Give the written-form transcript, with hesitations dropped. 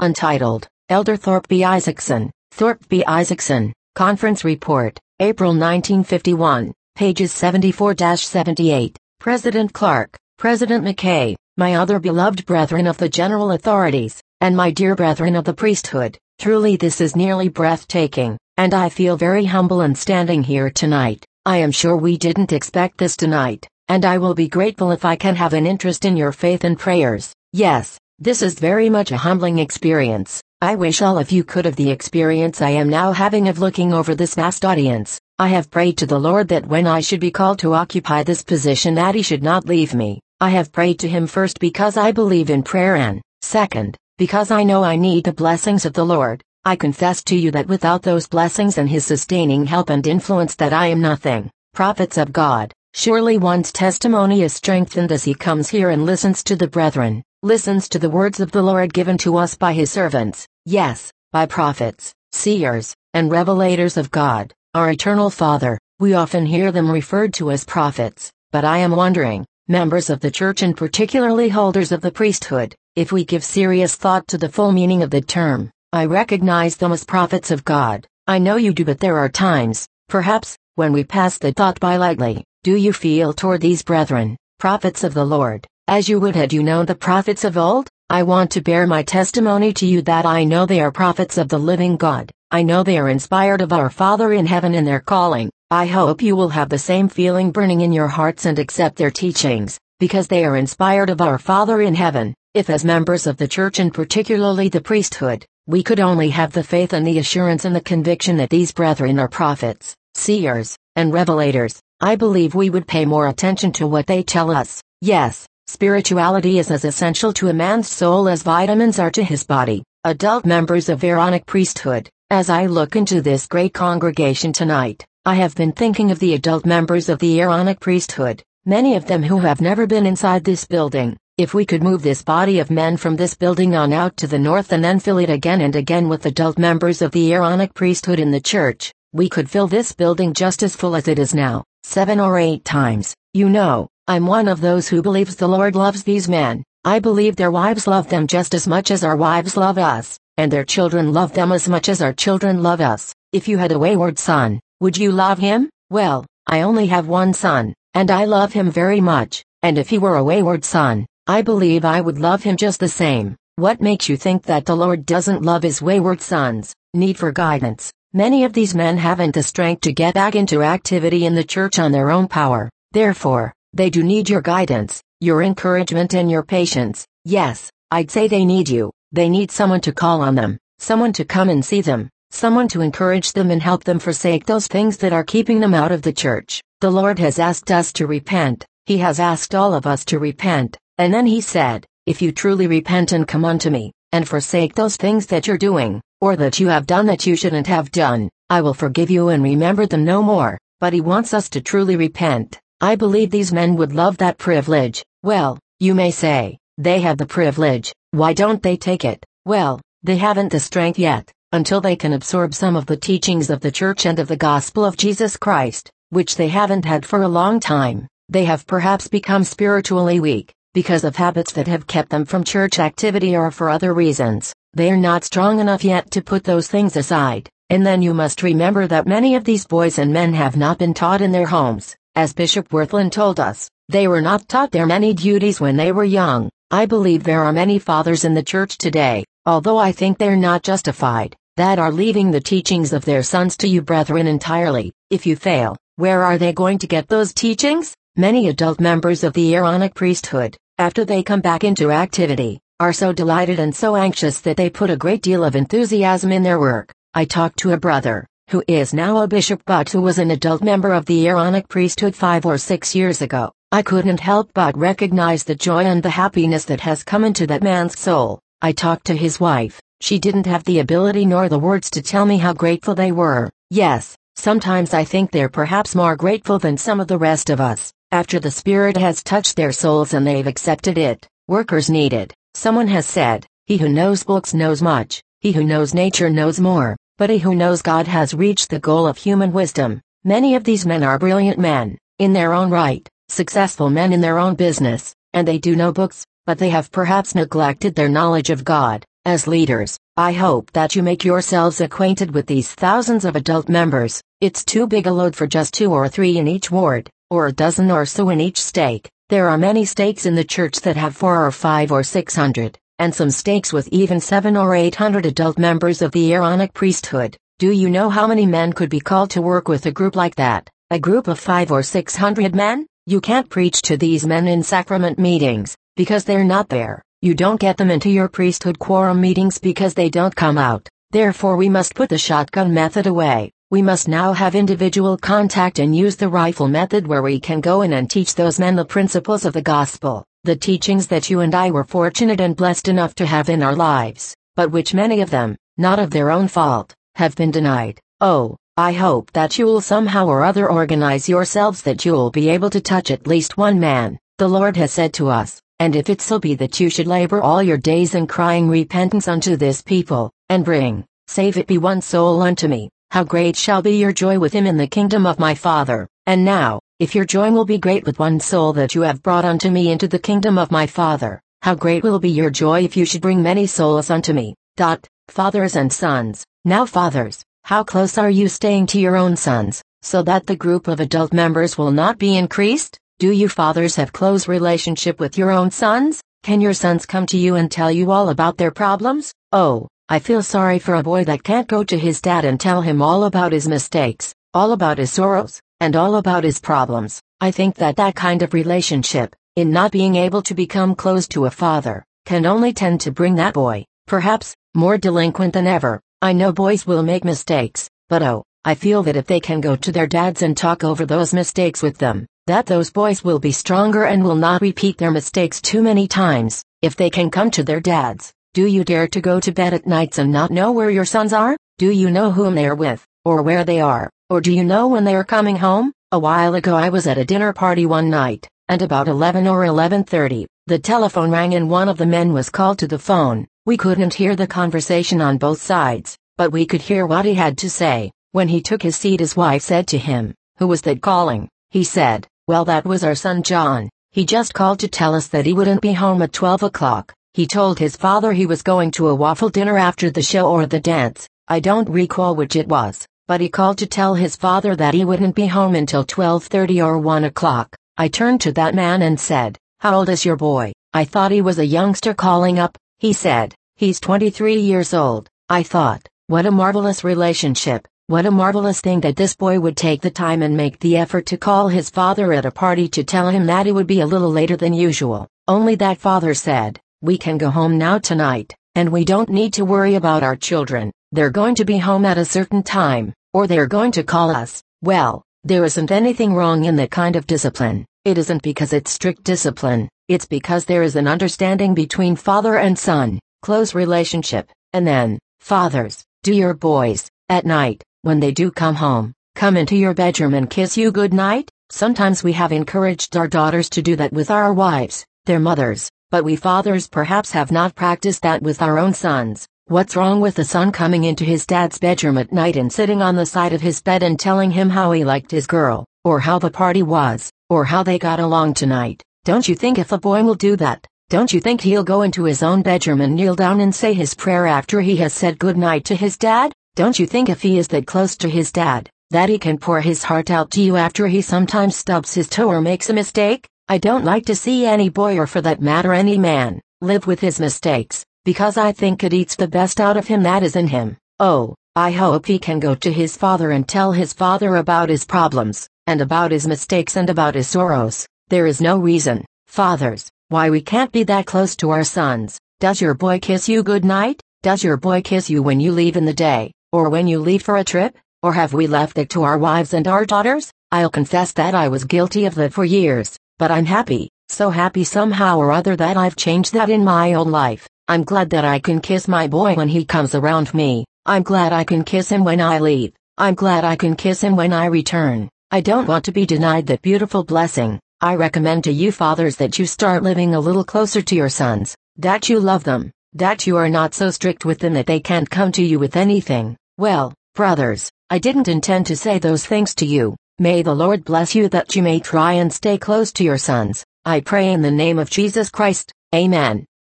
Untitled, Elder Thorpe B. Isaacson, Thorpe B. Isaacson, Conference Report, April 1951, pages 74-78, President Clark, President McKay, my other beloved brethren of the general authorities, and my dear brethren of the priesthood, truly this is nearly breathtaking, and I feel very humble in standing here tonight. I am sure we didn't expect this tonight, and I will be grateful if I can have an interest in your faith and prayers. Yes, this is very much a humbling experience. I wish all of you could have the experience I am now having of looking over this vast audience. I have prayed to the Lord that when I should be called to occupy this position that He should not leave me. I have prayed to Him first because I believe in prayer and, second, because I know I need the blessings of the Lord. I confess to you that without those blessings and His sustaining help and influence that I am nothing. Prophets of God, surely one's testimony is strengthened as he comes here and listens to the brethren, listens to the words of the Lord given to us by His servants, yes, by prophets, seers, and revelators of God, our eternal Father. We often hear them referred to as prophets, but I am wondering, members of the church and particularly holders of the priesthood, if we give serious thought to the full meaning of the term. I recognize them as prophets of God. I know you do, but there are times, perhaps, when we pass the thought by lightly. Do you feel toward these brethren, prophets of the Lord, as you would had you known the prophets of old? I want to bear my testimony to you that I know they are prophets of the living God. I know they are inspired of our Father in heaven in their calling. I hope you will have the same feeling burning in your hearts and accept their teachings, because they are inspired of our Father in heaven. If as members of the church and particularly the priesthood, we could only have the faith and the assurance and the conviction that these brethren are prophets, seers, and revelators, I believe we would pay more attention to what they tell us. Yes, spirituality is as essential to a man's soul as vitamins are to his body. Adult members of Aaronic priesthood, as I look into this great congregation tonight, I have been thinking of the adult members of the Aaronic priesthood, many of them who have never been inside this building. If we could move this body of men from this building on out to the north and then fill it again and again with adult members of the Aaronic priesthood in the church, we could fill this building just as full as it is now, 7 or 8 times. You know, I'm one of those who believes the Lord loves these men. I believe their wives love them just as much as our wives love us, and their children love them as much as our children love us. If you had a wayward son, would you love him? Well, I only have one son, and I love him very much, and if he were a wayward son, I believe I would love him just the same. What makes you think that the Lord doesn't love his wayward sons? Need for guidance. Many of these men haven't the strength to get back into activity in the church on their own power. Therefore, they do need your guidance, your encouragement and your patience. Yes, I'd say they need you. They need someone to call on them, someone to come and see them, someone to encourage them and help them forsake those things that are keeping them out of the church. The Lord has asked us to repent. He has asked all of us to repent. And then He said, if you truly repent and come unto me, and forsake those things that you're doing, or that you have done that you shouldn't have done, I will forgive you and remember them no more. But He wants us to truly repent. I believe these men would love that privilege. Well, you may say, they have the privilege, why don't they take it? Well, they haven't the strength yet, until they can absorb some of the teachings of the church and of the gospel of Jesus Christ, which they haven't had for a long time. They have perhaps become spiritually weak, because of habits that have kept them from church activity or for other reasons. They are not strong enough yet to put those things aside. And then you must remember that many of these boys and men have not been taught in their homes. As Bishop Wirthlin told us, they were not taught their many duties when they were young. I believe there are many fathers in the church today, although I think they're not justified, that are leaving the teachings of their sons to you brethren entirely. If you fail, where are they going to get those teachings? Many adult members of the Aaronic priesthood, after they come back into activity, are so delighted and so anxious that they put a great deal of enthusiasm in their work. I talked to a brother, who is now a bishop but who was an adult member of the Aaronic priesthood 5 or 6 years ago. I couldn't help but recognize the joy and the happiness that has come into that man's soul. I talked to his wife. She didn't have the ability nor the words to tell me how grateful they were. Yes, sometimes I think they're perhaps more grateful than some of the rest of us, after the Spirit has touched their souls and they've accepted it. Workers needed. Someone has said, he who knows books knows much, he who knows nature knows more, but he who knows God has reached the goal of human wisdom. Many of these men are brilliant men, in their own right, successful men in their own business, and they do know books, but they have perhaps neglected their knowledge of God. As leaders, I hope that you make yourselves acquainted with these thousands of adult members. It's too big a load for just 2 or 3 in each ward, or a dozen or so in each stake. There are many stakes in the church that have 4 or 5 or 600, and some stakes with even 700 or 800 adult members of the Aaronic priesthood. Do you know how many men could be called to work with a group like that? A group of 500 or 600 men? You can't preach to these men in sacrament meetings, because they're not there. You don't get them into your priesthood quorum meetings because they don't come out. Therefore we must put the shotgun method away. We must now have individual contact and use the rifle method, where we can go in and teach those men the principles of the gospel, the teachings that you and I were fortunate and blessed enough to have in our lives, but which many of them, not of their own fault, have been denied. Oh, I hope that you will somehow or other organize yourselves, that you will be able to touch at least one man. The Lord has said to us, and if it so be that you should labor all your days in crying repentance unto this people, and bring, save it be one soul unto me, how great shall be your joy with him in the kingdom of my Father. And now, if your joy will be great with one soul that you have brought unto me into the kingdom of my Father, how great will be your joy if you should bring many souls unto me. Fathers and sons. Now fathers, how close are you staying to your own sons, so that the group of adult members will not be increased? Do you fathers have close relationship with your own sons? Can your sons come to you and tell you all about their problems? Oh, I feel sorry for a boy that can't go to his dad and tell him all about his mistakes, all about his sorrows, and all about his problems. I think that that kind of relationship, in not being able to become close to a father, can only tend to bring that boy, perhaps, more delinquent than ever. I know boys will make mistakes, but oh, I feel that if they can go to their dads and talk over those mistakes with them, that those boys will be stronger and will not repeat their mistakes too many times. If they can come to their dads, do you dare to go to bed at nights and not know where your sons are? Do you know whom they are with, or where they are, or do you know when they are coming home? A while ago I was at a dinner party one night, and about 11 or 11:30, the telephone rang and one of the men was called to the phone. We couldn't hear the conversation on both sides, but we could hear what he had to say. When he took his seat, his wife said to him, "Who was that calling?" He said, "Well, that was our son John. He just called to tell us that he wouldn't be home at 12 o'clock. He told his father he was going to a waffle dinner after the show or the dance. I don't recall which it was, but he called to tell his father that he wouldn't be home until 12:30 or 1 o'clock. I turned to that man and said, "How old is your boy?" I thought he was a youngster calling up. He said, "He's 23 years old. I thought, what a marvelous relationship. What a marvelous thing that this boy would take the time and make the effort to call his father at a party to tell him that he would be a little later than usual. Only that father said, "We can go home now tonight, and we don't need to worry about our children. They're going to be home at a certain time, or they're going to call us." Well, there isn't anything wrong in that kind of discipline. It isn't because it's strict discipline. It's because there is an understanding between father and son, close relationship. And then, fathers, do your boys, at night, when they do come home, come into your bedroom and kiss you good night? Sometimes we have encouraged our daughters to do that with our wives, their mothers, but we fathers perhaps have not practiced that with our own sons. What's wrong with the son coming into his dad's bedroom at night and sitting on the side of his bed and telling him how he liked his girl, or how the party was, or how they got along tonight? Don't you think if a boy will do that, don't you think he'll go into his own bedroom and kneel down and say his prayer after he has said good night to his dad? Don't you think if he is that close to his dad, that he can pour his heart out to you after he sometimes stubs his toe or makes a mistake? I don't like to see any boy, or for that matter any man, live with his mistakes, because I think it eats the best out of him that is in him. Oh, I hope he can go to his father and tell his father about his problems, and about his mistakes and about his sorrows. There is no reason, fathers, why we can't be that close to our sons. Does your boy kiss you good night? Does your boy kiss you when you leave in the day, or when you leave for a trip? Or have we left it to our wives and our daughters? I'll confess that I was guilty of that for years, but I'm happy, so happy somehow or other that I've changed that in my own life. I'm glad that I can kiss my boy when he comes around me. I'm glad I can kiss him when I leave. I'm glad I can kiss him when I return. I don't want to be denied that beautiful blessing. I recommend to you fathers that you start living a little closer to your sons, that you love them, that you are not so strict with them that they can't come to you with anything. Well, brothers, I didn't intend to say those things to you. May the Lord bless you that you may try and stay close to your sons. I pray in the name of Jesus Christ. Amen.